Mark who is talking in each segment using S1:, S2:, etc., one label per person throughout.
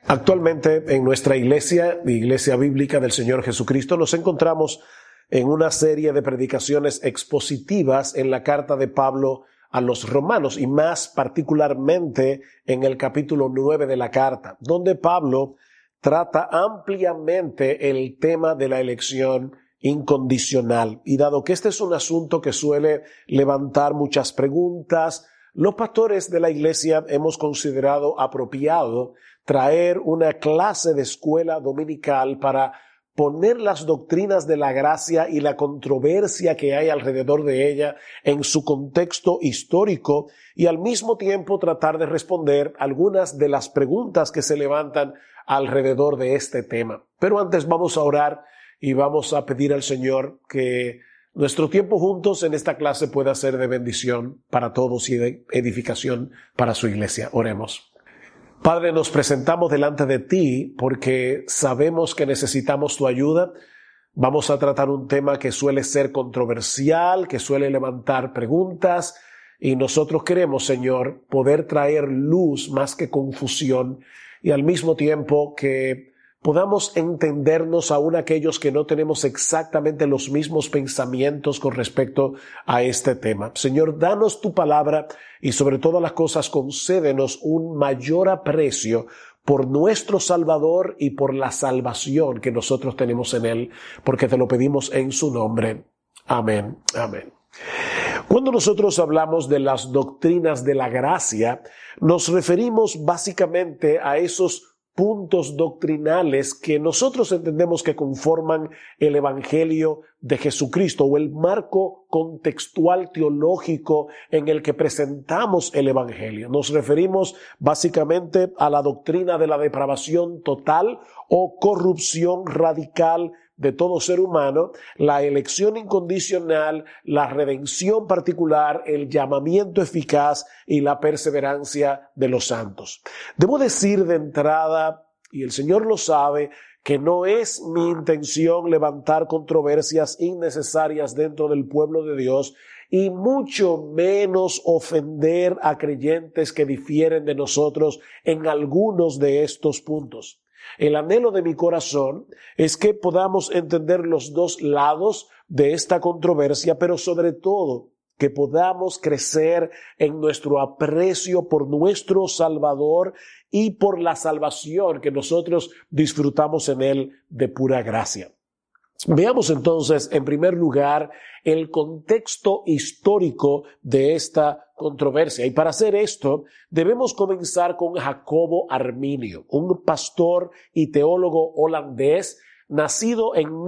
S1: Actualmente en nuestra iglesia bíblica del Señor Jesucristo, nos encontramos en una serie de predicaciones expositivas en la carta de Pablo a los romanos y más particularmente en el capítulo 9 de la carta, donde Pablo trata ampliamente el tema de la elección incondicional. Y dado que este es un asunto que suele levantar muchas preguntas, los pastores de la iglesia hemos considerado apropiado traer una clase de escuela dominical para poner las doctrinas de la gracia y la controversia que hay alrededor de ella en su contexto histórico y al mismo tiempo tratar de responder algunas de las preguntas que se levantan alrededor de este tema. Pero antes vamos a orar y vamos a pedir al Señor que nuestro tiempo juntos en esta clase pueda ser de bendición para todos y de edificación para su iglesia. Oremos. Padre, nos presentamos delante de ti porque sabemos que necesitamos tu ayuda. Vamos a tratar un tema que suele ser controversial, que suele levantar preguntas, y nosotros queremos, Señor, poder traer luz más que confusión y al mismo tiempo que podamos entendernos aún aquellos que no tenemos exactamente los mismos pensamientos con respecto a este tema. Señor, danos tu palabra y sobre todas las cosas concédenos un mayor aprecio por nuestro Salvador y por la salvación que nosotros tenemos en Él, porque te lo pedimos en su nombre. Amén. Amén. Cuando nosotros hablamos de las doctrinas de la gracia, nos referimos básicamente a esos puntos doctrinales que nosotros entendemos que conforman el Evangelio de Jesucristo o el marco contextual teológico en el que presentamos el Evangelio. Nos referimos básicamente a la doctrina de la depravación total o corrupción radical de todo ser humano, la elección incondicional, la redención particular, el llamamiento eficaz y la perseverancia de los santos. Debo decir de entrada, y el Señor lo sabe, que no es mi intención levantar controversias innecesarias dentro del pueblo de Dios y mucho menos ofender a creyentes que difieren de nosotros en algunos de estos puntos. El anhelo de mi corazón es que podamos entender los dos lados de esta controversia, pero sobre todo que podamos crecer en nuestro aprecio por nuestro Salvador y por la salvación que nosotros disfrutamos en Él de pura gracia. Veamos entonces, en primer lugar, el contexto histórico de esta controversia. Y para hacer esto, debemos comenzar con Jacobo Arminio, un pastor y teólogo holandés nacido en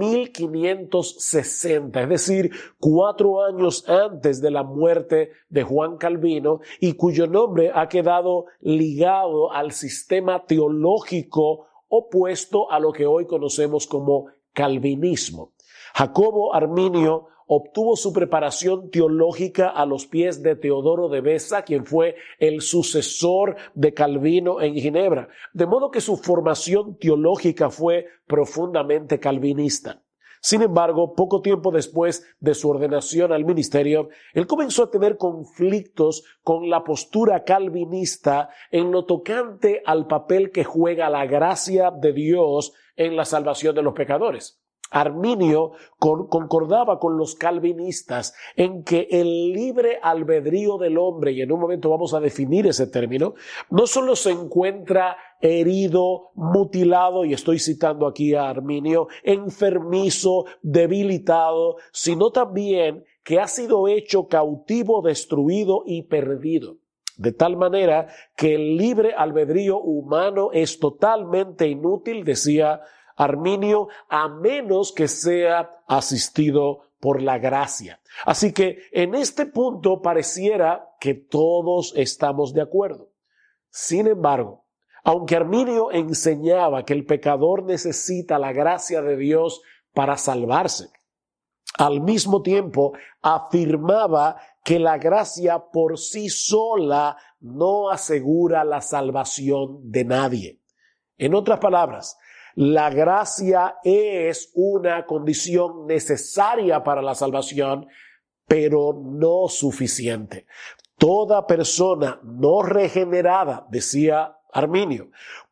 S1: 1560, es decir, 4 años antes de la muerte de Juan Calvino, y cuyo nombre ha quedado ligado al sistema teológico opuesto a lo que hoy conocemos como calvinismo. Jacobo Arminio obtuvo su preparación teológica a los pies de Teodoro de Beza, quien fue el sucesor de Calvino en Ginebra, de modo que su formación teológica fue profundamente calvinista. Sin embargo, poco tiempo después de su ordenación al ministerio, él comenzó a tener conflictos con la postura calvinista en lo tocante al papel que juega la gracia de Dios en la salvación de los pecadores. Arminio concordaba con los calvinistas en que el libre albedrío del hombre, y en un momento vamos a definir ese término, no solo se encuentra herido, mutilado, y estoy citando aquí a Arminio, enfermizo, debilitado, sino también que ha sido hecho cautivo, destruido y perdido. De tal manera que el libre albedrío humano es totalmente inútil, decía Arminio, a menos que sea asistido por la gracia. Así que en este punto pareciera que todos estamos de acuerdo. Sin embargo, aunque Arminio enseñaba que el pecador necesita la gracia de Dios para salvarse, al mismo tiempo afirmaba que la gracia por sí sola no asegura la salvación de nadie. En otras palabras, la gracia es una condición necesaria para la salvación, pero no suficiente. Toda persona no regenerada, decía Arminio,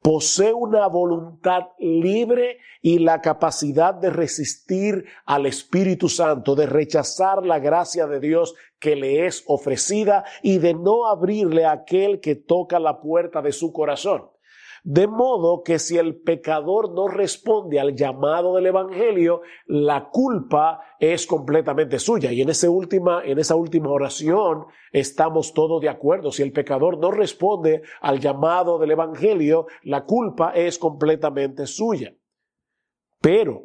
S1: posee una voluntad libre y la capacidad de resistir al Espíritu Santo, de rechazar la gracia de Dios que le es ofrecida y de no abrirle a aquel que toca la puerta de su corazón. De modo que si el pecador no responde al llamado del Evangelio, la culpa es completamente suya. Y en esa última oración estamos todos de acuerdo. Si el pecador no responde al llamado del Evangelio, la culpa es completamente suya. Pero,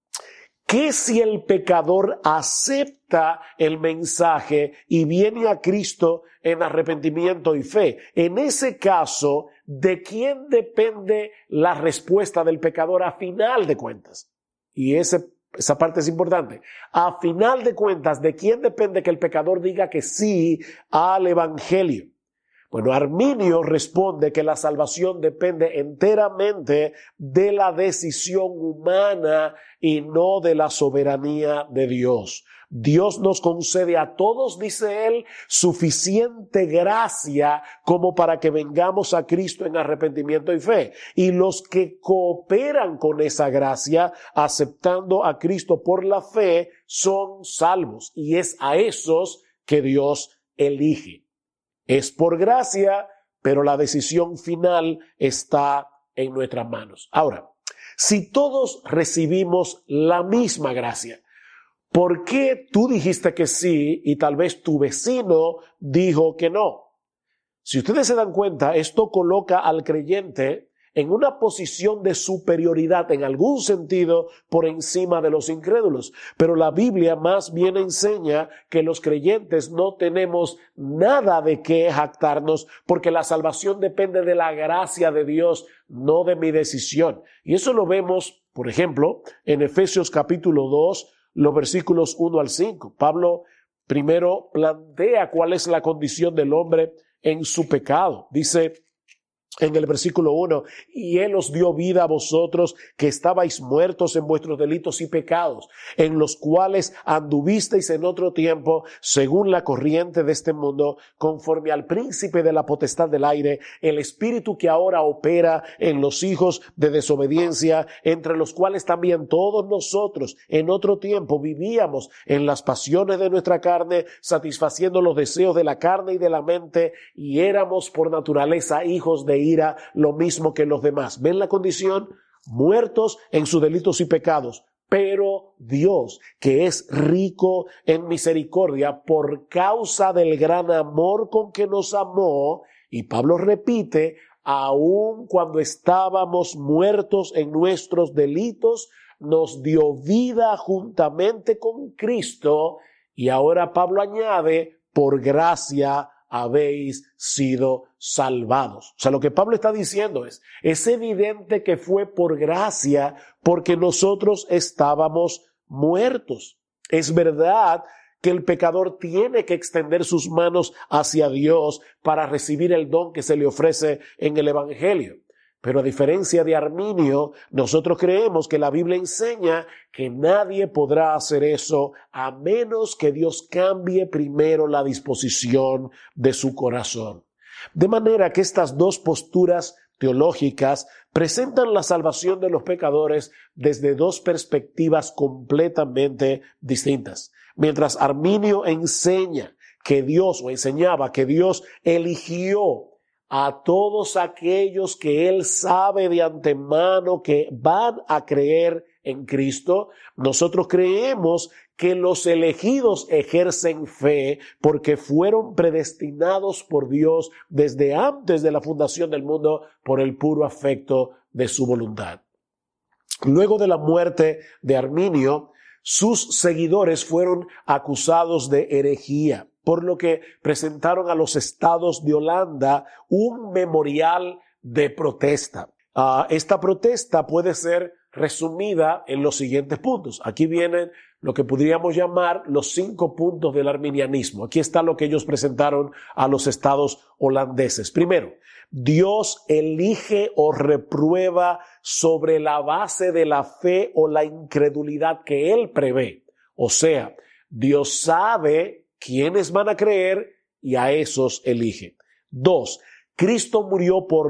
S1: ¿qué si el pecador acepta el mensaje y viene a Cristo en arrepentimiento y fe? En ese caso, ¿de quién depende la respuesta del pecador a final de cuentas? Y esa parte es importante. A final de cuentas, ¿de quién depende que el pecador diga que sí al Evangelio? Bueno, Arminio responde que la salvación depende enteramente de la decisión humana y no de la soberanía de Dios. Dios nos concede a todos, dice él, suficiente gracia como para que vengamos a Cristo en arrepentimiento y fe. Y los que cooperan con esa gracia, aceptando a Cristo por la fe, son salvos. Y es a esos que Dios elige. Es por gracia, pero la decisión final está en nuestras manos. Ahora, si todos recibimos la misma gracia, ¿por qué tú dijiste que sí y tal vez tu vecino dijo que no? Si ustedes se dan cuenta, esto coloca al creyente en una posición de superioridad en algún sentido por encima de los incrédulos. Pero la Biblia más bien enseña que los creyentes no tenemos nada de qué jactarnos porque la salvación depende de la gracia de Dios, no de mi decisión. Y eso lo vemos, por ejemplo, en Efesios capítulo 2, los versículos 1 al 5. Pablo primero plantea cuál es la condición del hombre en su pecado. Dice en el versículo 1, y Él os dio vida a vosotros que estabais muertos en vuestros delitos y pecados, en los cuales anduvisteis en otro tiempo, según la corriente de este mundo, conforme al príncipe de la potestad del aire, el espíritu que ahora opera en los hijos de desobediencia, entre los cuales también todos nosotros en otro tiempo vivíamos en las pasiones de nuestra carne, satisfaciendo los deseos de la carne y de la mente, y éramos por naturaleza hijos de ira, lo mismo que los demás. ¿Ven la condición? Muertos en sus delitos y pecados. Pero Dios, que es rico en misericordia por causa del gran amor con que nos amó, y Pablo repite, aun cuando estábamos muertos en nuestros delitos, nos dio vida juntamente con Cristo. Y ahora Pablo añade, por gracia habéis sido salvados. O sea, lo que Pablo está diciendo es evidente que fue por gracia porque nosotros estábamos muertos. Es verdad que el pecador tiene que extender sus manos hacia Dios para recibir el don que se le ofrece en el Evangelio. Pero a diferencia de Arminio, nosotros creemos que la Biblia enseña que nadie podrá hacer eso a menos que Dios cambie primero la disposición de su corazón. De manera que estas dos posturas teológicas presentan la salvación de los pecadores desde dos perspectivas completamente distintas. Mientras Arminio enseñaba que Dios eligió a todos aquellos que Él sabe de antemano que van a creer en Cristo, nosotros creemos que los elegidos ejercen fe porque fueron predestinados por Dios desde antes de la fundación del mundo por el puro afecto de su voluntad. Luego de la muerte de Arminio, sus seguidores fueron acusados de herejía, por lo que presentaron a los estados de Holanda un memorial de protesta. Esta protesta puede ser resumida en los siguientes puntos. Aquí vienen lo que podríamos llamar los 5 puntos del arminianismo. Aquí está lo que ellos presentaron a los estados holandeses. Primero, Dios elige o reprueba sobre la base de la fe o la incredulidad que Él prevé. O sea, Dios sabe quiénes van a creer y a esos elige. 2, Cristo murió por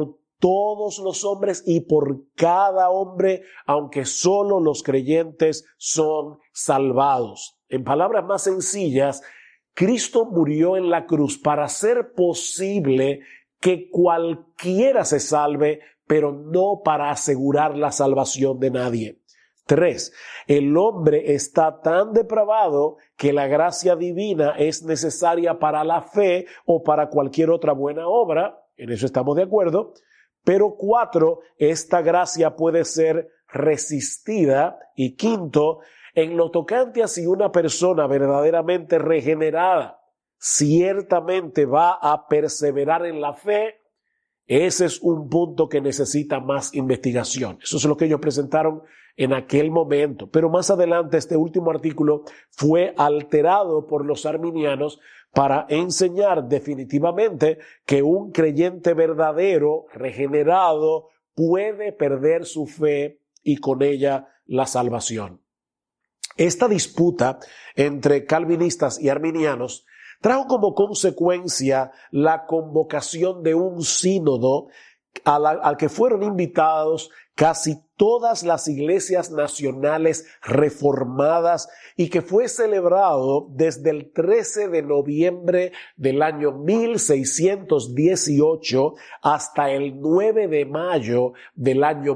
S1: todos los hombres y por cada hombre, aunque solo los creyentes son salvados. En palabras más sencillas, Cristo murió en la cruz para hacer posible que cualquiera se salve, pero no para asegurar la salvación de nadie. 3. El hombre está tan depravado que la gracia divina es necesaria para la fe o para cualquier otra buena obra. En eso estamos de acuerdo. Pero 4, esta gracia puede ser resistida. Y 5, en lo tocante a si una persona verdaderamente regenerada ciertamente va a perseverar en la fe, ese es un punto que necesita más investigación. Eso es lo que ellos presentaron en aquel momento. Pero más adelante este último artículo fue alterado por los arminianos para enseñar definitivamente que un creyente verdadero, regenerado, puede perder su fe y con ella la salvación. Esta disputa entre calvinistas y arminianos trajo como consecuencia la convocación de un sínodo al que fueron invitados casi todas las iglesias nacionales reformadas y que fue celebrado desde el 13 de noviembre del año 1618 hasta el 9 de mayo del año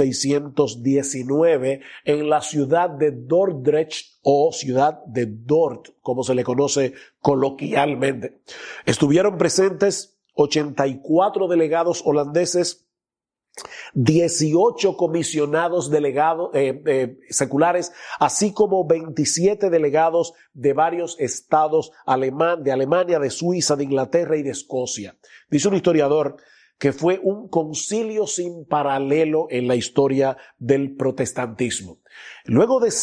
S1: 1619 en la ciudad de Dordrecht o ciudad de Dort, como se le conoce coloquialmente. Estuvieron presentes 84 delegados holandeses, 18 comisionados delegados seculares, así como 27 delegados de varios estados de Alemania, de Suiza, de Inglaterra y de Escocia. Dice un historiador que fue un concilio sin paralelo en la historia del protestantismo. Luego de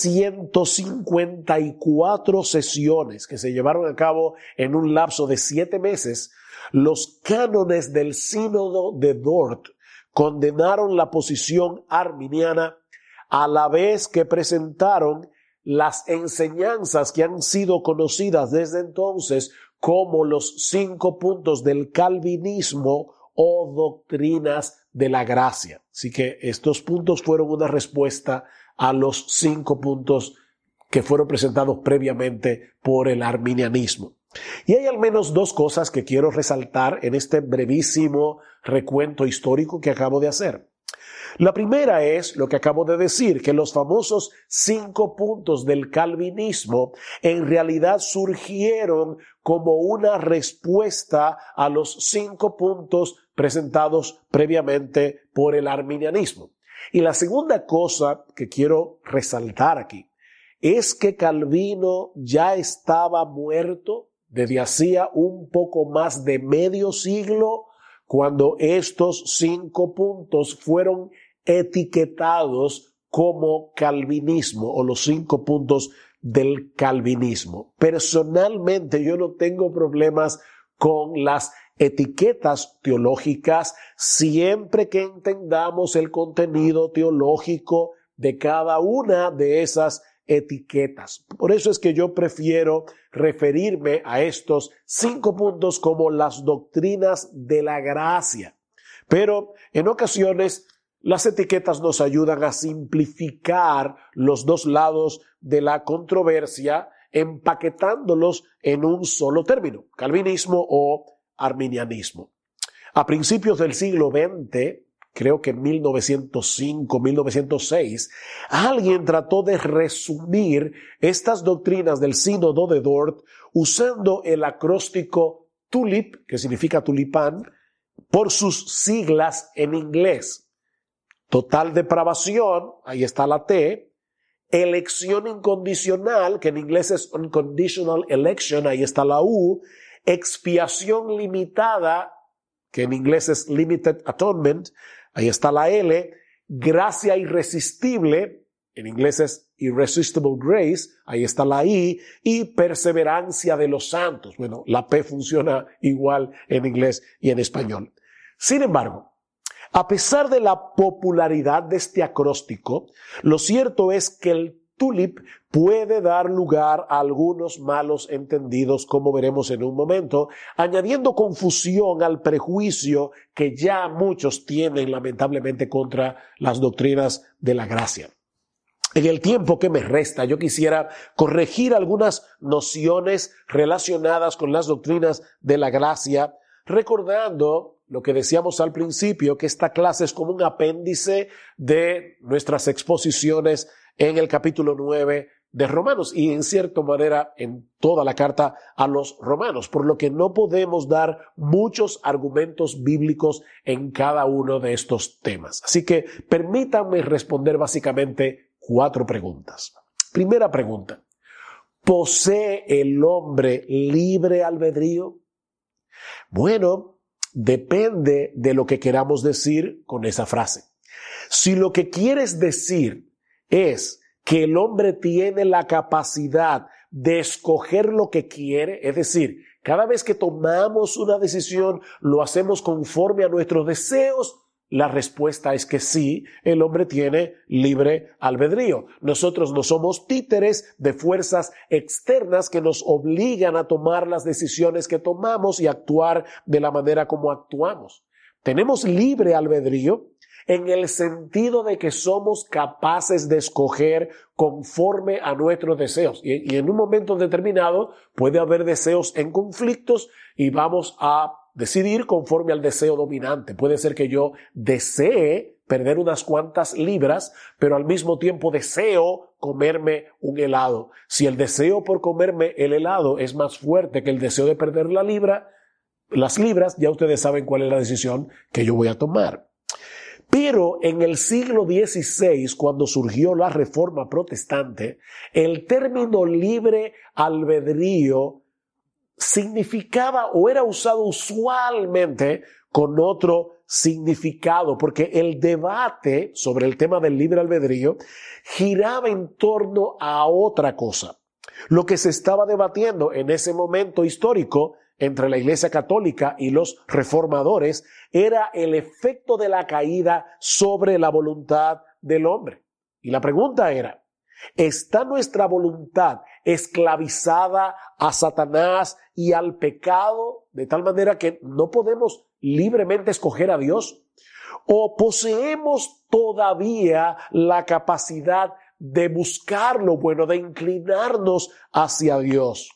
S1: 154 sesiones que se llevaron a cabo en un lapso de 7 meses, los cánones del Sínodo de Dort condenaron la posición arminiana a la vez que presentaron las enseñanzas que han sido conocidas desde entonces como los 5 puntos del calvinismo o doctrinas de la gracia. Así que estos puntos fueron una respuesta a los 5 puntos que fueron presentados previamente por el arminianismo. Y hay al menos 2 cosas que quiero resaltar en este brevísimo recuento histórico que acabo de hacer. La primera es lo que acabo de decir, que los famosos 5 puntos del calvinismo en realidad surgieron como una respuesta a los 5 puntos presentados previamente por el arminianismo. Y la segunda cosa que quiero resaltar aquí es que Calvino ya estaba muerto desde hacía un poco más de medio siglo, cuando estos 5 puntos fueron etiquetados como calvinismo o los 5 puntos del calvinismo. Personalmente yo no tengo problemas con las etiquetas teológicas siempre que entendamos el contenido teológico de cada una de esas etiquetas. Por eso es que yo prefiero referirme a estos 5 puntos como las doctrinas de la gracia. Pero en ocasiones las etiquetas nos ayudan a simplificar los 2 lados de la controversia, empaquetándolos en un solo término, calvinismo o arminianismo. A principios del siglo XX, creo que en 1905, 1906, alguien trató de resumir estas doctrinas del sínodo de Dort usando el acróstico TULIP, que significa tulipán, por sus siglas en inglés. Total depravación, ahí está la T. Elección incondicional, que en inglés es unconditional election, ahí está la U. Expiación limitada, que en inglés es limited atonement, ahí está la L. Gracia irresistible, en inglés es irresistible grace, ahí está la I. Y perseverancia de los santos. Bueno, la P funciona igual en inglés y en español. Sin embargo, a pesar de la popularidad de este acróstico, lo cierto es que el TULIP puede dar lugar a algunos malos entendidos, como veremos en un momento, añadiendo confusión al prejuicio que ya muchos tienen lamentablemente contra las doctrinas de la gracia. En el tiempo que me resta, yo quisiera corregir algunas nociones relacionadas con las doctrinas de la gracia, recordando lo que decíamos al principio, que esta clase es como un apéndice de nuestras exposiciones en el capítulo 9 de Romanos y en cierta manera en toda la carta a los Romanos, por lo que no podemos dar muchos argumentos bíblicos en cada uno de estos temas. Así que permítanme responder básicamente 4 preguntas. Primera pregunta: ¿posee el hombre libre albedrío? Bueno, depende de lo que queramos decir con esa frase. Si lo que quieres decir es que el hombre tiene la capacidad de escoger lo que quiere, es decir, cada vez que tomamos una decisión lo hacemos conforme a nuestros deseos, la respuesta es que sí, el hombre tiene libre albedrío. Nosotros no somos títeres de fuerzas externas que nos obligan a tomar las decisiones que tomamos y actuar de la manera como actuamos. Tenemos libre albedrío en el sentido de que somos capaces de escoger conforme a nuestros deseos. Y en un momento determinado puede haber deseos en conflictos y vamos a decidir conforme al deseo dominante. Puede ser que yo desee perder unas cuantas libras, pero al mismo tiempo deseo comerme un helado. Si el deseo por comerme el helado es más fuerte que el deseo de perder las libras, ya ustedes saben cuál es la decisión que yo voy a tomar. Pero en el siglo XVI, cuando surgió la Reforma Protestante, el término libre albedrío significaba o era usado usualmente con otro significado, porque el debate sobre el tema del libre albedrío giraba en torno a otra cosa. Lo que se estaba debatiendo en ese momento histórico entre la Iglesia Católica y los reformadores era el efecto de la caída sobre la voluntad del hombre. Y la pregunta era: ¿está nuestra voluntad esclavizada a Satanás y al pecado de tal manera que no podemos libremente escoger a Dios? ¿O poseemos todavía la capacidad de buscar lo bueno, de inclinarnos hacia Dios?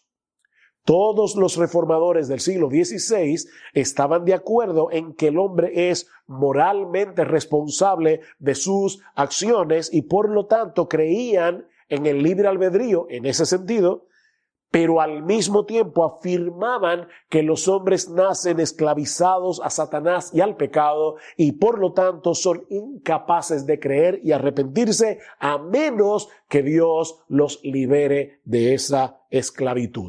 S1: Todos los reformadores del siglo XVI estaban de acuerdo en que el hombre es moralmente responsable de sus acciones y por lo tanto creían en el libre albedrío en ese sentido, pero al mismo tiempo afirmaban que los hombres nacen esclavizados a Satanás y al pecado y por lo tanto son incapaces de creer y arrepentirse a menos que Dios los libere de esa esclavitud.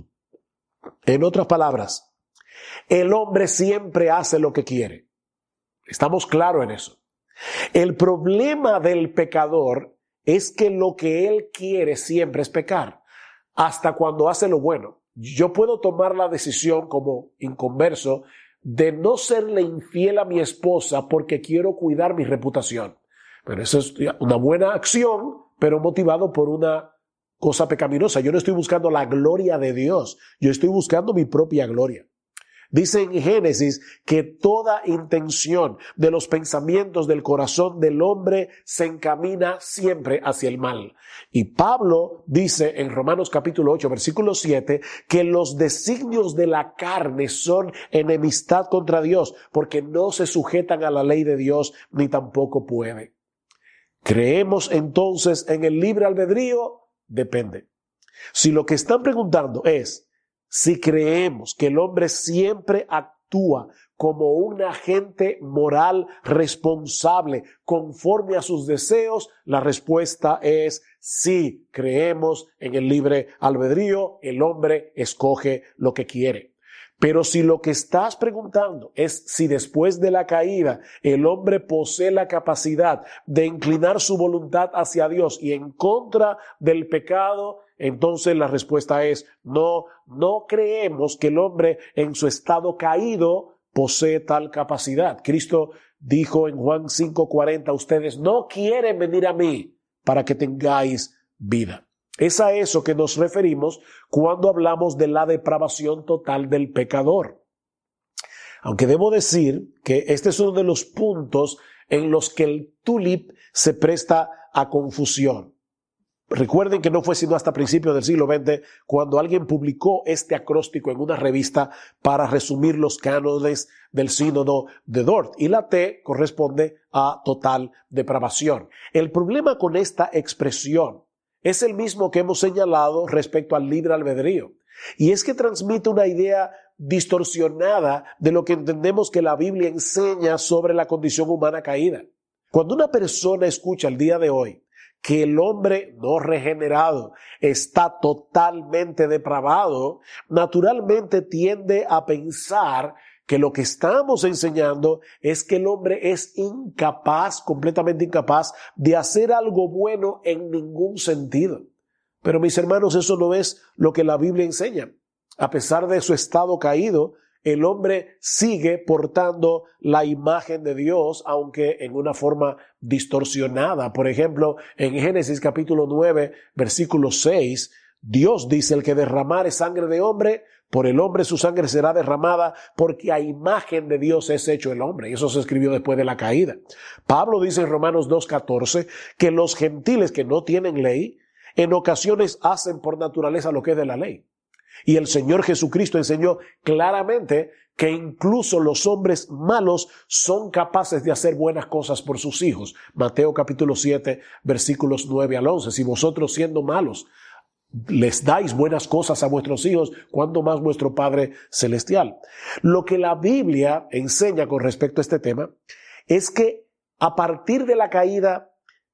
S1: En otras palabras, el hombre siempre hace lo que quiere. Estamos claros en eso. El problema del pecador es que lo que él quiere siempre es pecar, hasta cuando hace lo bueno. Yo puedo tomar la decisión como inconverso de no serle infiel a mi esposa porque quiero cuidar mi reputación. Pero eso es una buena acción, pero motivado por una cosa pecaminosa. Yo no estoy buscando la gloria de Dios, yo estoy buscando mi propia gloria. Dice en Génesis que toda intención de los pensamientos del corazón del hombre se encamina siempre hacia el mal. Y Pablo dice en Romanos capítulo 8, versículo 7, que los designios de la carne son enemistad contra Dios, porque no se sujetan a la ley de Dios, ni tampoco pueden. ¿Creemos entonces en el libre albedrío? Depende. Si lo que están preguntando es si creemos que el hombre siempre actúa como un agente moral responsable conforme a sus deseos, la respuesta es sí, creemos en el libre albedrío, el hombre escoge lo que quiere. Pero si lo que estás preguntando es si después de la caída el hombre posee la capacidad de inclinar su voluntad hacia Dios y en contra del pecado, entonces la respuesta es no creemos que el hombre en su estado caído posee tal capacidad. Cristo dijo en Juan 5:40, ustedes no quieren venir a mí para que tengáis vida. Es a eso que nos referimos cuando hablamos de la depravación total del pecador. Aunque debo decir que este es uno de los puntos en los que el tulip se presta a confusión. Recuerden que no fue sino hasta principios del siglo XX cuando alguien publicó este acróstico en una revista para resumir los cánones del sínodo de Dort, y la T corresponde a total depravación. El problema con esta expresión es el mismo que hemos señalado respecto al libre albedrío, y es que transmite una idea distorsionada de lo que entendemos que la Biblia enseña sobre la condición humana caída. Cuando una persona escucha el día de hoy que el hombre no regenerado está totalmente depravado, naturalmente tiende a pensar que lo que estamos enseñando es que el hombre es incapaz, completamente incapaz, de hacer algo bueno en ningún sentido. Pero mis hermanos, eso no es lo que la Biblia enseña. A pesar de su estado caído, el hombre sigue portando la imagen de Dios, aunque en una forma distorsionada. Por ejemplo, en Génesis capítulo 9, versículo 6, Dios dice: el que derramare sangre de hombre, por el hombre su sangre será derramada, porque a imagen de Dios es hecho el hombre. Y eso se escribió después de la caída. Pablo dice en Romanos 2:14 que los gentiles que no tienen ley, en ocasiones hacen por naturaleza lo que es de la ley. Y el Señor Jesucristo enseñó claramente que incluso los hombres malos son capaces de hacer buenas cosas por sus hijos. Mateo capítulo 7, versículos 9 al 11. Si vosotros, siendo malos, les dais buenas cosas a vuestros hijos, ¿cuánto más vuestro Padre Celestial? Lo que la Biblia enseña con respecto a este tema es que a partir de la caída,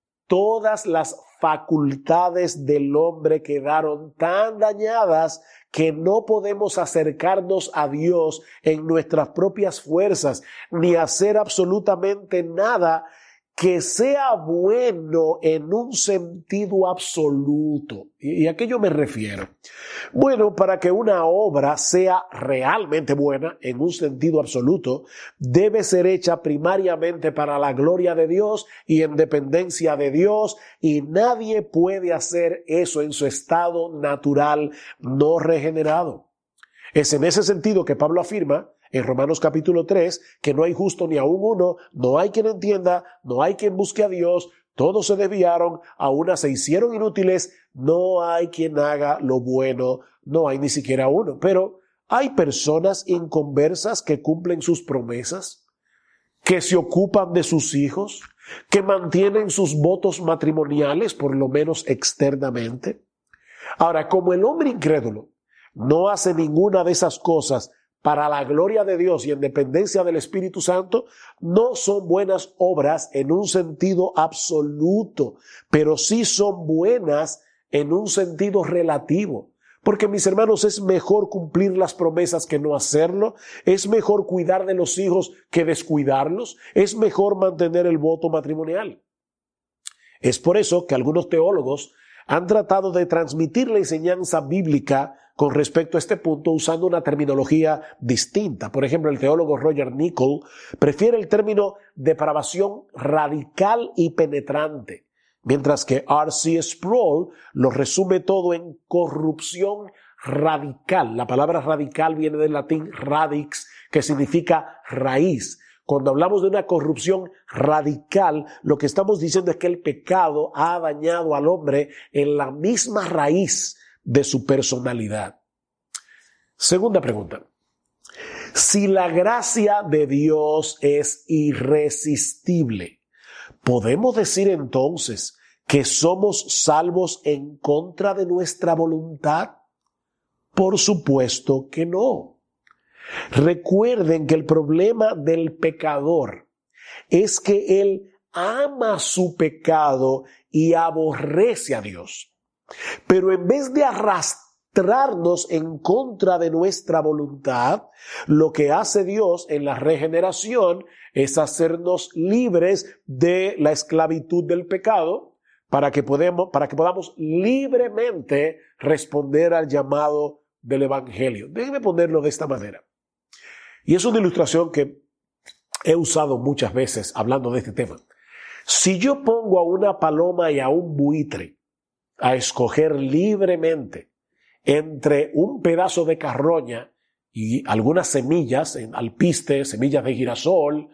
S1: todas las facultades del hombre quedaron tan dañadas que no podemos acercarnos a Dios en nuestras propias fuerzas, ni hacer absolutamente nada que sea bueno en un sentido absoluto. ¿Y a qué yo me refiero? Bueno, para que una obra sea realmente buena en un sentido absoluto, debe ser hecha primariamente para la gloria de Dios y en dependencia de Dios, y nadie puede hacer eso en su estado natural no regenerado. Es en ese sentido que Pablo afirma en Romanos capítulo 3, que no hay justo ni aún uno, no hay quien entienda, no hay quien busque a Dios, todos se desviaron, a una se hicieron inútiles, no hay quien haga lo bueno, no hay ni siquiera uno. Pero hay personas inconversas que cumplen sus promesas, que se ocupan de sus hijos, que mantienen sus votos matrimoniales, por lo menos externamente. Ahora, como el hombre incrédulo no hace ninguna de esas cosas para la gloria de Dios y en dependencia del Espíritu Santo, no son buenas obras en un sentido absoluto, pero sí son buenas en un sentido relativo. Porque, mis hermanos, es mejor cumplir las promesas que no hacerlo, es mejor cuidar de los hijos que descuidarlos, es mejor mantener el voto matrimonial. Es por eso que algunos teólogos han tratado de transmitir la enseñanza bíblica con respecto a este punto usando una terminología distinta. Por ejemplo, el teólogo Roger Nicol prefiere el término depravación radical y penetrante, mientras que R.C. Sproul lo resume todo en corrupción radical. La palabra radical viene del latín radix, que significa raíz. Cuando hablamos de una corrupción radical, lo que estamos diciendo es que el pecado ha dañado al hombre en la misma raíz de su personalidad. Segunda pregunta. Si la gracia de Dios es irresistible, ¿podemos decir entonces que somos salvos en contra de nuestra voluntad? Por supuesto que no. Recuerden que el problema del pecador es que él ama su pecado y aborrece a Dios. Pero en vez de arrastrarnos en contra de nuestra voluntad, lo que hace Dios en la regeneración es hacernos libres de la esclavitud del pecado para que podamos libremente responder al llamado del Evangelio. Déjenme ponerlo de esta manera. Y es una ilustración que he usado muchas veces hablando de este tema. Si yo pongo a una paloma y a un buitre a escoger libremente entre un pedazo de carroña y algunas semillas, alpiste, semillas de girasol,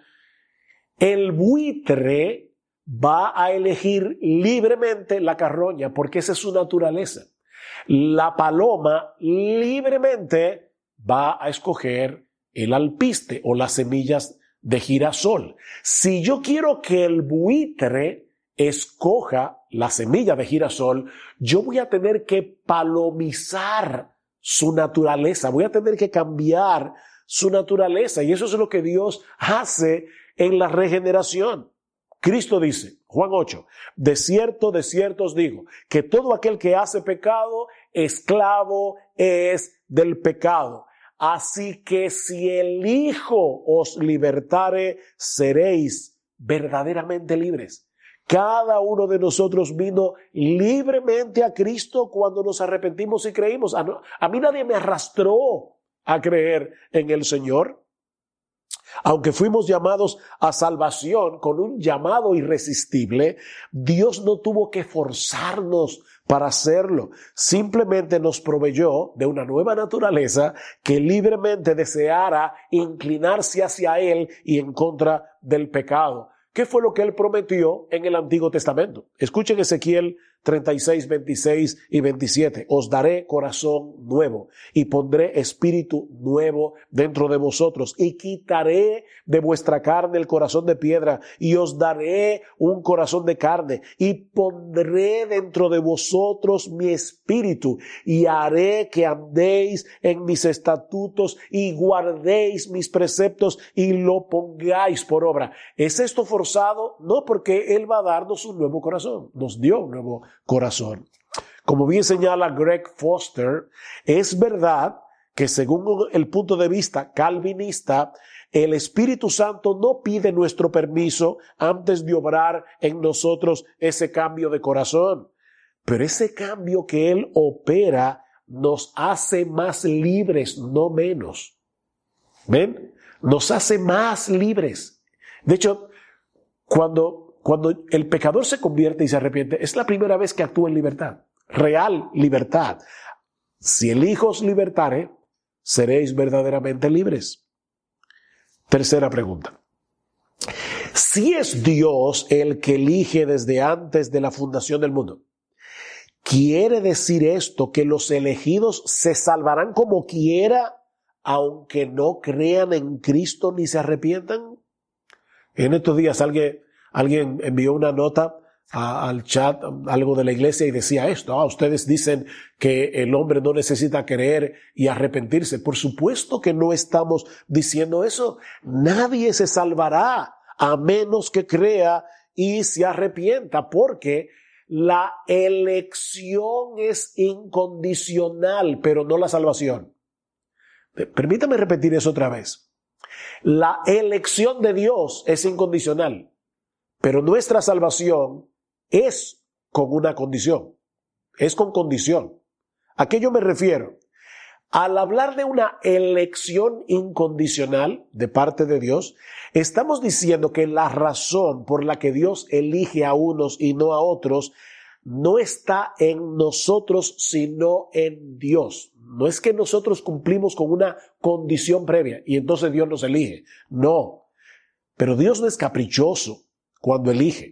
S1: el buitre va a elegir libremente la carroña porque esa es su naturaleza. La paloma libremente va a escoger el alpiste o las semillas de girasol. Si yo quiero que el buitre escoja la semilla de girasol, yo voy a tener que palomizar su naturaleza, voy a tener que cambiar su naturaleza, y eso es lo que Dios hace en la regeneración. Cristo dice, Juan 8, de cierto os digo, que todo aquel que hace pecado, esclavo es del pecado. Así que si el Hijo os libertare, seréis verdaderamente libres. Cada uno de nosotros vino libremente a Cristo cuando nos arrepentimos y creímos. A mí nadie me arrastró a creer en el Señor. Aunque fuimos llamados a salvación con un llamado irresistible, Dios no tuvo que forzarnos para hacerlo. Simplemente nos proveyó de una nueva naturaleza que libremente deseara inclinarse hacia Él y en contra del pecado. ¿Qué fue lo que Él prometió en el Antiguo Testamento? Escuchen Ezequiel 36, 26 y 27. Os daré corazón nuevo y pondré espíritu nuevo dentro de vosotros y quitaré de vuestra carne el corazón de piedra y os daré un corazón de carne y pondré dentro de vosotros mi espíritu y haré que andéis en mis estatutos y guardéis mis preceptos y lo pongáis por obra. ¿Es esto forzado? No, porque Él va a darnos un nuevo corazón. Nos dio un nuevo corazón. Como bien señala Greg Foster, es verdad que según el punto de vista calvinista, el Espíritu Santo no pide nuestro permiso antes de obrar en nosotros ese cambio de corazón. Pero ese cambio que Él opera nos hace más libres, no menos. ¿Ven? Nos hace más libres. De hecho, cuando el pecador se convierte y se arrepiente, es la primera vez que actúa en libertad, real libertad. Si el Hijo os libertare, seréis verdaderamente libres. Tercera pregunta. Si es Dios el que elige desde antes de la fundación del mundo, ¿quiere decir esto que los elegidos se salvarán como quiera, aunque no crean en Cristo ni se arrepientan? En estos días alguien envió una nota al chat, algo de la iglesia, y decía esto: ustedes dicen que el hombre no necesita creer y arrepentirse. Por supuesto que no estamos diciendo eso. Nadie se salvará a menos que crea y se arrepienta, porque la elección es incondicional, pero no la salvación. Permítame repetir eso otra vez. La elección de Dios es incondicional, pero nuestra salvación es con una condición. Es con condición. ¿A qué yo me refiero? Al hablar de una elección incondicional de parte de Dios, estamos diciendo que la razón por la que Dios elige a unos y no a otros no está en nosotros, sino en Dios. No es que nosotros cumplimos con una condición previa y entonces Dios nos elige. No. Pero Dios no es caprichoso cuando elige.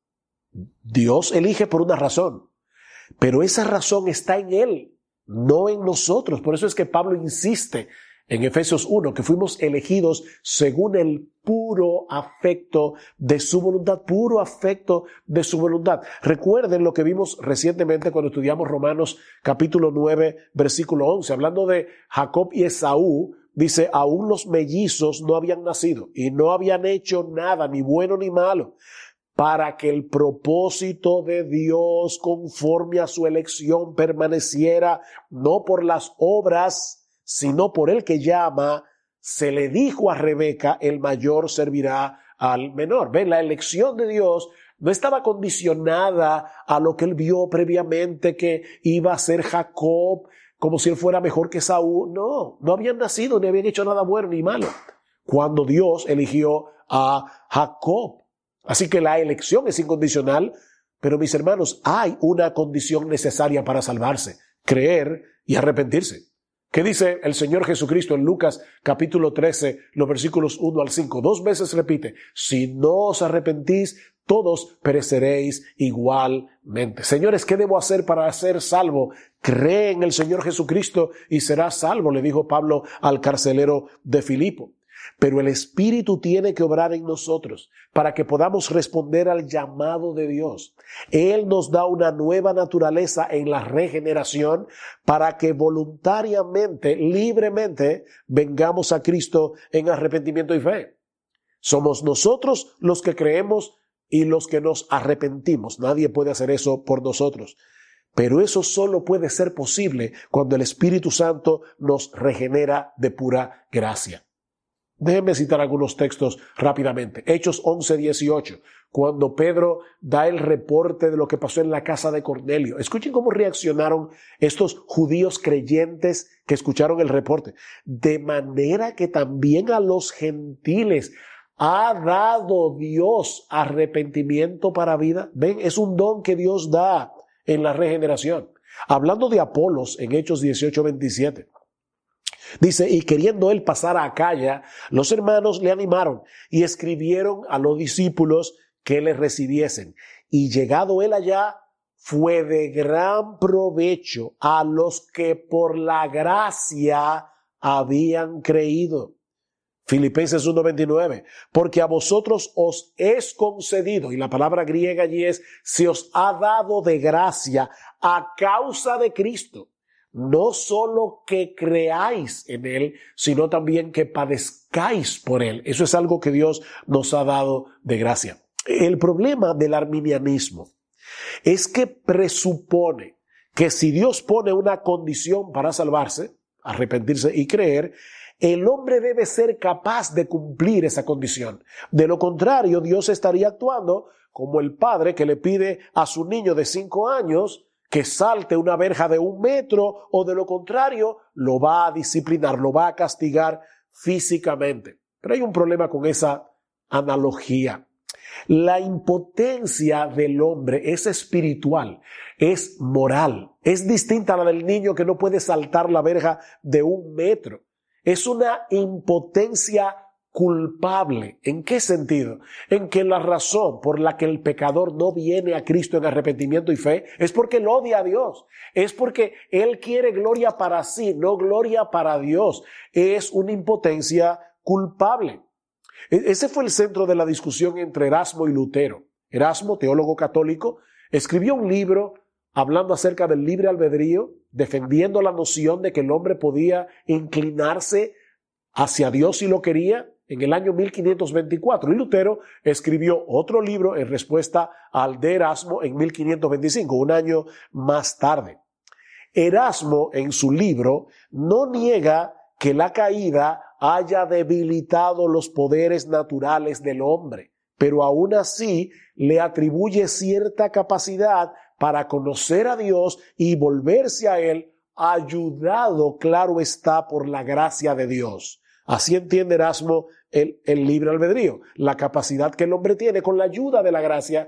S1: Dios elige por una razón, pero esa razón está en Él, no en nosotros. Por eso es que Pablo insiste en Efesios 1, que fuimos elegidos según el puro afecto de su voluntad, puro afecto de su voluntad. Recuerden lo que vimos recientemente cuando estudiamos Romanos capítulo 9, versículo 11, hablando de Jacob y Esaú. Dice, aún los mellizos no habían nacido y no habían hecho nada, ni bueno ni malo, para que el propósito de Dios conforme a su elección permaneciera, no por las obras, sino por el que llama. Se le dijo a Rebeca, el mayor servirá al menor. ¿Ven? La elección de Dios no estaba condicionada a lo que él vio previamente que iba a ser Jacob, como si él fuera mejor que Saúl. No habían nacido, ni habían hecho nada bueno ni malo cuando Dios eligió a Jacob. Así que la elección es incondicional, Pero mis hermanos, hay una condición necesaria para salvarse: creer y arrepentirse. ¿Qué dice el Señor Jesucristo en Lucas capítulo 13, los versículos 1 al 5? 2 veces repite: si no os arrepentís, todos pereceréis igualmente. Señores, ¿qué debo hacer para ser salvo? Cree en el Señor Jesucristo y serás salvo, le dijo Pablo al carcelero de Filipo. Pero el Espíritu tiene que obrar en nosotros para que podamos responder al llamado de Dios. Él nos da una nueva naturaleza en la regeneración para que voluntariamente, libremente, vengamos a Cristo en arrepentimiento y fe. Somos nosotros los que creemos y los que nos arrepentimos. Nadie puede hacer eso por nosotros. Pero eso solo puede ser posible cuando el Espíritu Santo nos regenera de pura gracia. Déjenme citar algunos textos rápidamente. Hechos 11:18, cuando Pedro da el reporte de lo que pasó en la casa de Cornelio. Escuchen cómo reaccionaron estos judíos creyentes que escucharon el reporte. De manera que también a los gentiles ha dado Dios arrepentimiento para vida. Ven, es un don que Dios da en la regeneración. Hablando de Apolos en Hechos 18:27. Dice, y queriendo él pasar a Acaya, los hermanos le animaron y escribieron a los discípulos que le recibiesen. Y llegado él allá, fue de gran provecho a los que por la gracia habían creído. Filipenses 1:29, porque a vosotros os es concedido, y la palabra griega allí es, se os ha dado de gracia a causa de Cristo. No solo que creáis en Él, sino también que padezcáis por Él. Eso es algo que Dios nos ha dado de gracia. El problema del arminianismo es que presupone que si Dios pone una condición para salvarse, arrepentirse y creer, el hombre debe ser capaz de cumplir esa condición. De lo contrario, Dios estaría actuando como el padre que le pide a su niño de 5 años que salte una verja de 1 metro, o de lo contrario, lo va a disciplinar, lo va a castigar físicamente. Pero hay un problema con esa analogía. La impotencia del hombre es espiritual, es moral, es distinta a la del niño que no puede saltar la verja de 1 metro. Es una impotencia culpable. ¿En qué sentido? En que la razón por la que el pecador no viene a Cristo en arrepentimiento y fe es porque él odia a Dios. Es porque él quiere gloria para sí, no gloria para Dios. Es una impotencia culpable. Ese fue el centro de la discusión entre Erasmo y Lutero. Erasmo, teólogo católico, escribió un libro hablando acerca del libre albedrío, defendiendo la noción de que el hombre podía inclinarse hacia Dios si lo quería, en el año 1524. Y Lutero escribió otro libro en respuesta al de Erasmo en 1525, un año más tarde. Erasmo en su libro no niega que la caída haya debilitado los poderes naturales del hombre, pero aún así le atribuye cierta capacidad para conocer a Dios y volverse a Él, ayudado, claro está, por la gracia de Dios. Así entiende Erasmo el libre albedrío, la capacidad que el hombre tiene con la ayuda de la gracia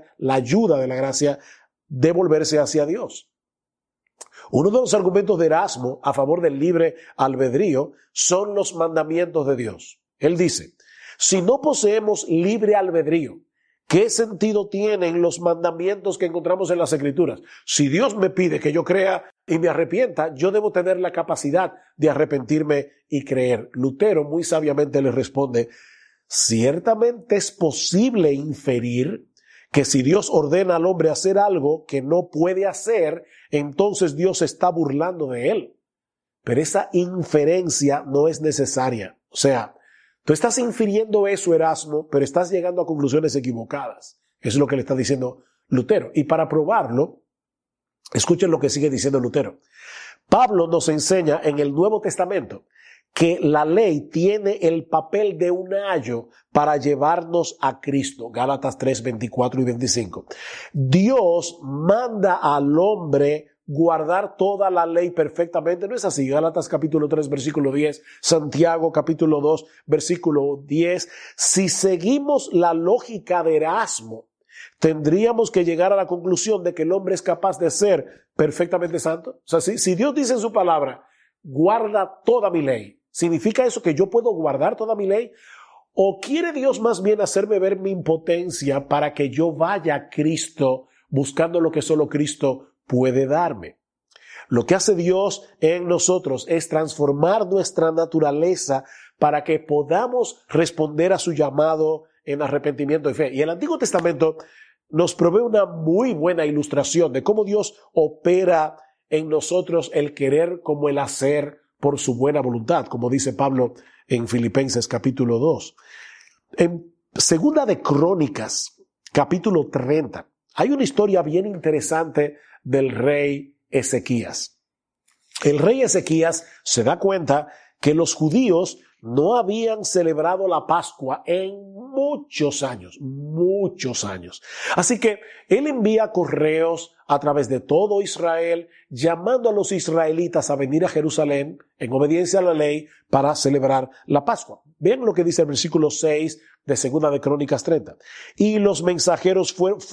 S1: de volverse hacia Dios. Uno de los argumentos de Erasmo a favor del libre albedrío son los mandamientos de Dios. Él dice, si no poseemos libre albedrío, ¿qué sentido tienen los mandamientos que encontramos en las Escrituras? Si Dios me pide que yo crea y me arrepienta, yo debo tener la capacidad de arrepentirme y creer. Lutero muy sabiamente le responde, ciertamente es posible inferir que si Dios ordena al hombre hacer algo que no puede hacer, entonces Dios está burlando de él. Pero esa inferencia no es necesaria. O sea, tú estás infiriendo eso, Erasmo, pero estás llegando a conclusiones equivocadas. Eso es lo que le está diciendo Lutero. Y para probarlo, escuchen lo que sigue diciendo Lutero. Pablo nos enseña en el Nuevo Testamento que la ley tiene el papel de un ayo para llevarnos a Cristo. Gálatas 3, 24 y 25. Dios manda al hombre guardar toda la ley perfectamente. ¿No es así? Gálatas capítulo 3, versículo 10. Santiago capítulo 2, versículo 10. Si seguimos la lógica de Erasmo, tendríamos que llegar a la conclusión de que el hombre es capaz de ser perfectamente santo. O sea, si Dios dice en su palabra, guarda toda mi ley, ¿significa eso que yo puedo guardar toda mi ley? ¿O quiere Dios más bien hacerme ver mi impotencia para que yo vaya a Cristo buscando lo que solo Cristo puede darme? Lo que hace Dios en nosotros es transformar nuestra naturaleza para que podamos responder a su llamado en arrepentimiento y fe. Y el Antiguo Testamento nos provee una muy buena ilustración de cómo Dios opera en nosotros el querer como el hacer por su buena voluntad, como dice Pablo en Filipenses capítulo 2. En Segunda de Crónicas, capítulo 30, hay una historia bien interesante del rey Ezequías. El rey Ezequías se da cuenta que los judíos no habían celebrado la Pascua en muchos años. Así que él envía correos a través de todo Israel, llamando a los israelitas a venir a Jerusalén en obediencia a la ley para celebrar la Pascua. Vean lo que dice el versículo 6 de Segunda de Crónicas 30. Y los mensajeros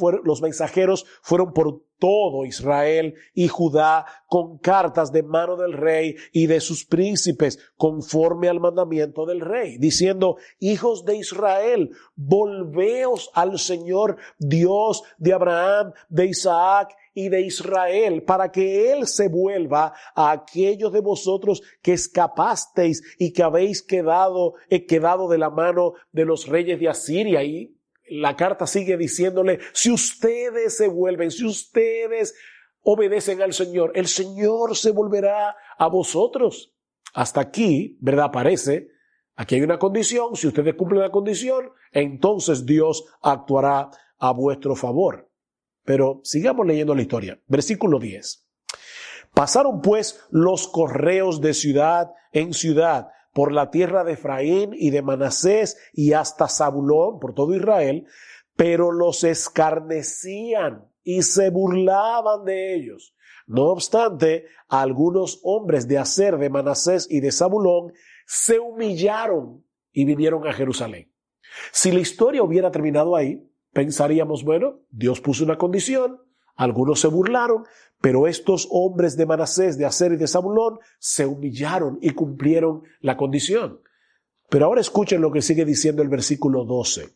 S1: fueron por todo Israel y Judá con cartas de mano del rey y de sus príncipes, conforme al mandamiento del rey, diciendo: hijos de Israel, volveos al Señor Dios de Abraham, de Isaac y de Israel, para que Él se vuelva a aquellos de vosotros que escapasteis y que habéis quedado de la mano de los reyes de Asiria. Y la carta sigue diciéndole: si ustedes se vuelven, si ustedes obedecen al Señor, el Señor se volverá a vosotros. Hasta aquí, ¿verdad? Parece, aquí hay una condición. Si ustedes cumplen la condición, entonces Dios actuará a vuestro favor. Pero sigamos leyendo la historia. Versículo 10. Pasaron pues los correos de ciudad en ciudad por la tierra de Efraín y de Manasés y hasta Zabulón, por todo Israel, pero los escarnecían y se burlaban de ellos. No obstante, algunos hombres de Aser, de Manasés y de Zabulón se humillaron y vinieron a Jerusalén. Si la historia hubiera terminado ahí, pensaríamos, bueno, Dios puso una condición, algunos se burlaron, pero estos hombres de Manasés, de Aser y de Zabulón se humillaron y cumplieron la condición. Pero ahora escuchen lo que sigue diciendo el versículo 12.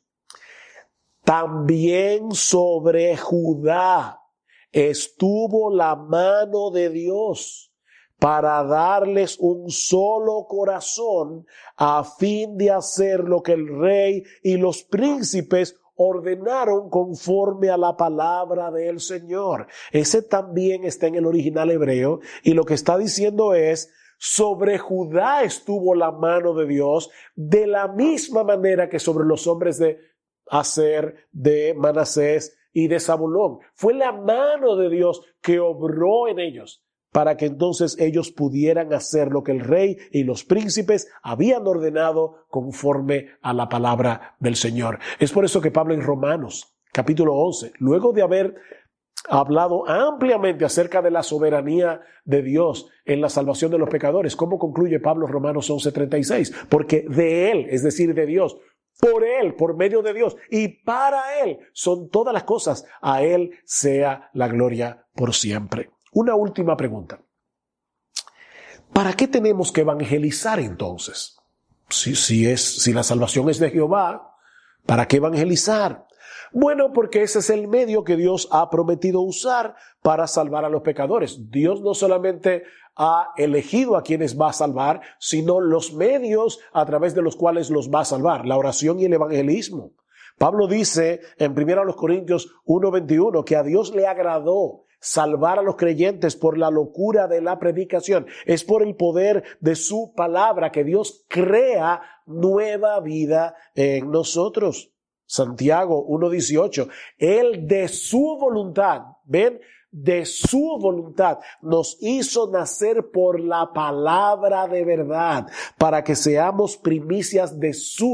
S1: También sobre Judá estuvo la mano de Dios para darles un solo corazón a fin de hacer lo que el rey y los príncipes ordenaron conforme a la palabra del Señor. Ese también está en el original hebreo y lo que está diciendo es: sobre Judá estuvo la mano de Dios de la misma manera que sobre los hombres de Aser, de Manasés y de Zabulón. Fue la mano de Dios que obró en ellos para que entonces ellos pudieran hacer lo que el rey y los príncipes habían ordenado conforme a la palabra del Señor. Es por eso que Pablo en Romanos, capítulo 11, luego de haber hablado ampliamente acerca de la soberanía de Dios en la salvación de los pecadores, ¿cómo concluye Pablo en Romanos 11:36? Porque de Él, es decir, de Dios, por Él, por medio de Dios y para Él son todas las cosas. A Él sea la gloria por siempre. Una última pregunta. ¿Para qué tenemos que evangelizar entonces? Si la salvación es de Jehová, ¿para qué evangelizar? Bueno, porque ese es el medio que Dios ha prometido usar para salvar a los pecadores. Dios no solamente ha elegido a quienes va a salvar, sino los medios a través de los cuales los va a salvar, la oración y el evangelismo. Pablo dice en 1 Corintios 1:21 que a Dios le agradó salvar a los creyentes por la locura de la predicación. Es por el poder de su palabra que Dios crea nueva vida en nosotros. Santiago 1:18, Él de su voluntad, ¿ven? De su voluntad nos hizo nacer por la palabra de verdad, para que seamos primicias de sus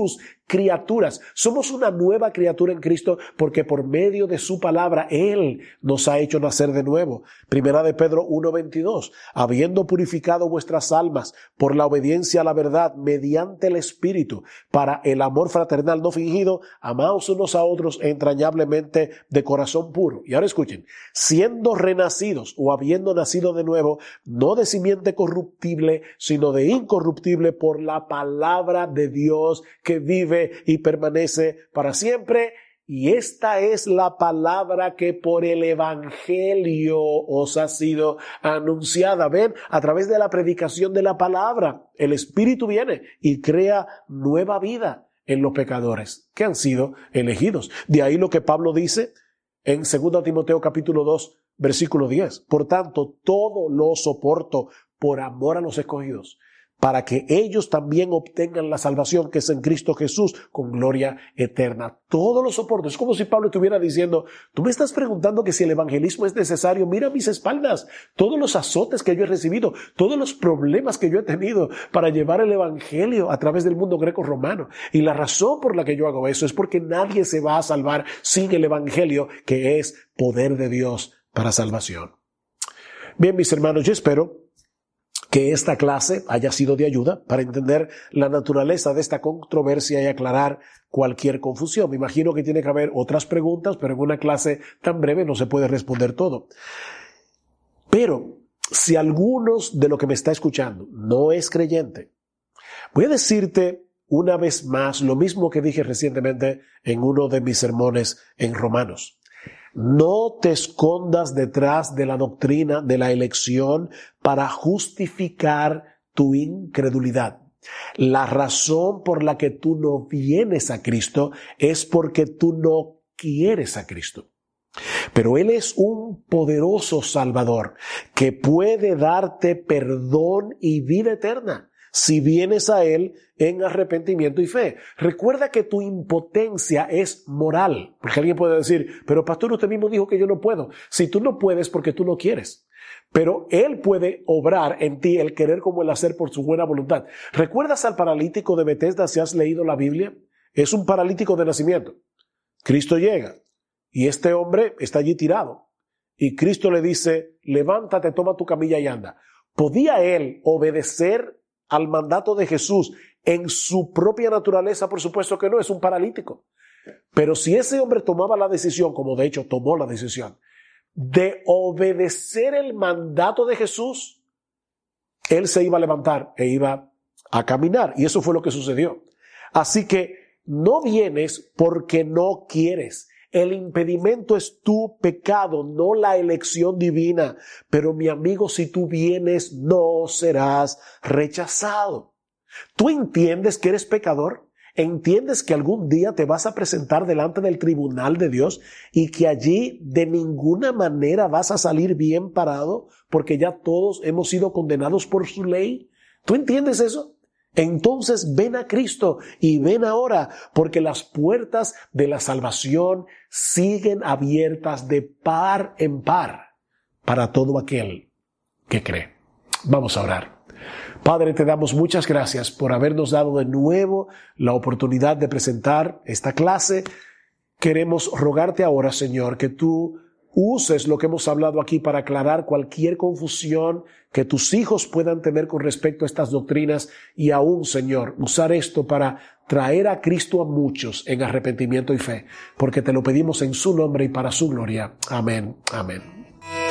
S1: criaturas. Somos una nueva criatura en Cristo porque por medio de su palabra Él nos ha hecho nacer de nuevo. Primera de Pedro 1:22. Habiendo purificado vuestras almas por la obediencia a la verdad mediante el Espíritu para el amor fraternal no fingido, amaos unos a otros entrañablemente de corazón puro. Y ahora escuchen, siendo renacidos o habiendo nacido de nuevo, no de simiente corruptible, sino de incorruptible por la palabra de Dios que vive y permanece para siempre. Y esta es la palabra que por el evangelio os ha sido anunciada. Ven, a través de la predicación de la palabra, el Espíritu viene y crea nueva vida en los pecadores que han sido elegidos. De ahí lo que Pablo dice en 2 Timoteo capítulo 2, versículo 10. Por tanto, todo lo soporto por amor a los escogidos, para que ellos también obtengan la salvación que es en Cristo Jesús con gloria eterna. Todo lo soporto. Es como si Pablo estuviera diciendo, tú me estás preguntando que si el evangelismo es necesario, mira mis espaldas, todos los azotes que yo he recibido, todos los problemas que yo he tenido para llevar el evangelio a través del mundo greco-romano. Y la razón por la que yo hago eso es porque nadie se va a salvar sin el evangelio, que es poder de Dios para salvación. Bien, mis hermanos, yo espero que esta clase haya sido de ayuda para entender la naturaleza de esta controversia y aclarar cualquier confusión. Me imagino que tiene que haber otras preguntas, pero en una clase tan breve no se puede responder todo. Pero si algunos de lo que me está escuchando no es creyente, voy a decirte una vez más lo mismo que dije recientemente en uno de mis sermones en Romanos. No te escondas detrás de la doctrina de la elección para justificar tu incredulidad. La razón por la que tú no vienes a Cristo es porque tú no quieres a Cristo. Pero Él es un poderoso Salvador que puede darte perdón y vida eterna si vienes a Él en arrepentimiento y fe. Recuerda que tu impotencia es moral, porque alguien puede decir, pero pastor, usted mismo dijo que yo no puedo. Si tú no puedes porque tú no quieres, pero Él puede obrar en ti el querer como el hacer por su buena voluntad. ¿Recuerdas al paralítico de Betesda si has leído la Biblia? Es un paralítico de nacimiento. Cristo llega y este hombre está allí tirado y Cristo le dice, levántate, toma tu camilla y anda. ¿Podía él obedecer al mandato de Jesús en su propia naturaleza? Por supuesto que no, es un paralítico. Pero si ese hombre tomaba la decisión, como de hecho tomó la decisión, de obedecer el mandato de Jesús, él se iba a levantar e iba a caminar. Y eso fue lo que sucedió. Así que no vienes porque no quieres. El impedimento es tu pecado, no la elección divina. Pero mi amigo, si tú vienes, no serás rechazado. ¿Tú entiendes que eres pecador? ¿Entiendes que algún día te vas a presentar delante del tribunal de Dios y que allí de ninguna manera vas a salir bien parado porque ya todos hemos sido condenados por su ley? ¿Tú entiendes eso? Entonces ven a Cristo y ven ahora, porque las puertas de la salvación siguen abiertas de par en par para todo aquel que cree. Vamos a orar. Padre, te damos muchas gracias por habernos dado de nuevo la oportunidad de presentar esta clase. Queremos rogarte ahora, Señor, que tú uses lo que hemos hablado aquí para aclarar cualquier confusión que tus hijos puedan tener con respecto a estas doctrinas y aún, Señor, usar esto para traer a Cristo a muchos en arrepentimiento y fe, porque te lo pedimos en su nombre y para su gloria. Amén. Amén.